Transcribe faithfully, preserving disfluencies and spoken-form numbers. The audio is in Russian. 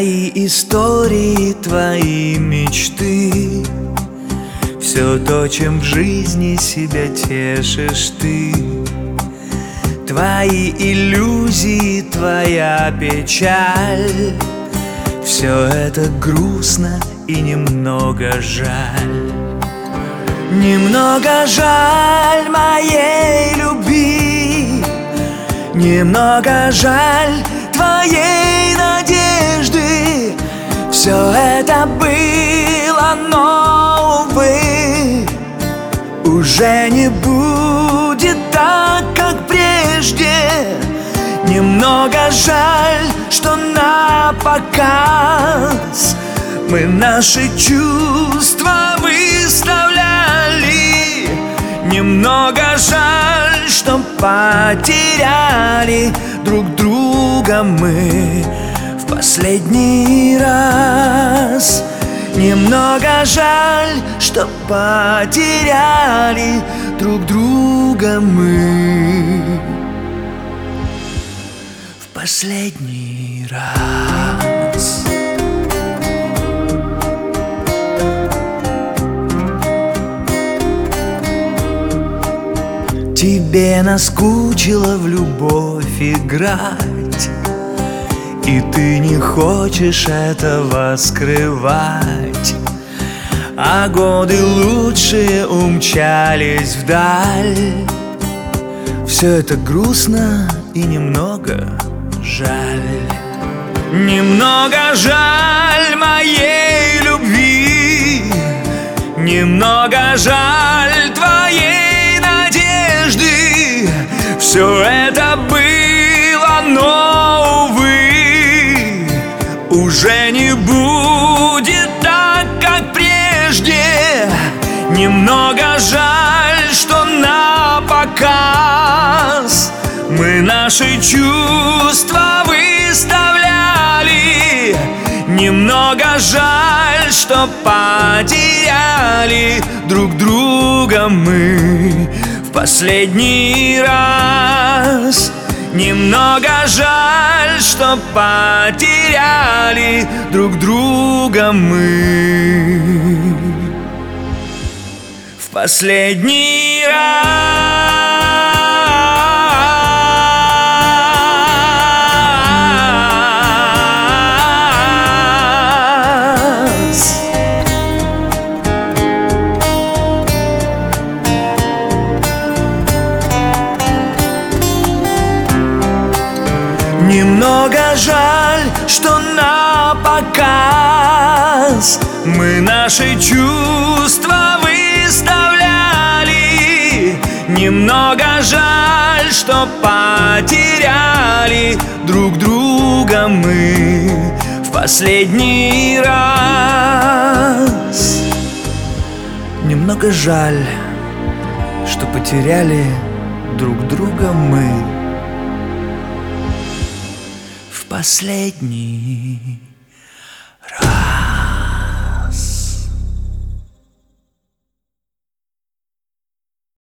Твои истории, твои мечты, все то, чем в жизни себя тешишь ты. Твои иллюзии, твоя печаль, все это грустно и немного жаль. Немного жаль моей любви, немного жаль твоей надежды. Все это было, но, увы, уже не будет так, как прежде. Немного жаль, что на показ мы наши чувства выставляли. Немного жаль, что потеряли друг друга мы в последний раз. Немного жаль, что потеряли друг друга мы в последний раз. Тебе наскучило в любовь играть, и ты не хочешь этого скрывать. А годы лучшие умчались вдаль. Все это грустно и немного жаль. Немного жаль моей любви, немного жаль твоей надежды. Все это было, но, увы, уже не будет так, как прежде. Немного жаль, что на показ мы наши чувства выставляли. Немного жаль, что потеряли друг друга мы в последний раз. Немного жаль, что потеряли друг друга мы в последний раз. Немного жаль, что на показ мы наши чувства выставляли. Немного жаль, что потеряли друг друга мы в последний раз. Немного жаль, что потеряли друг друга мы в последний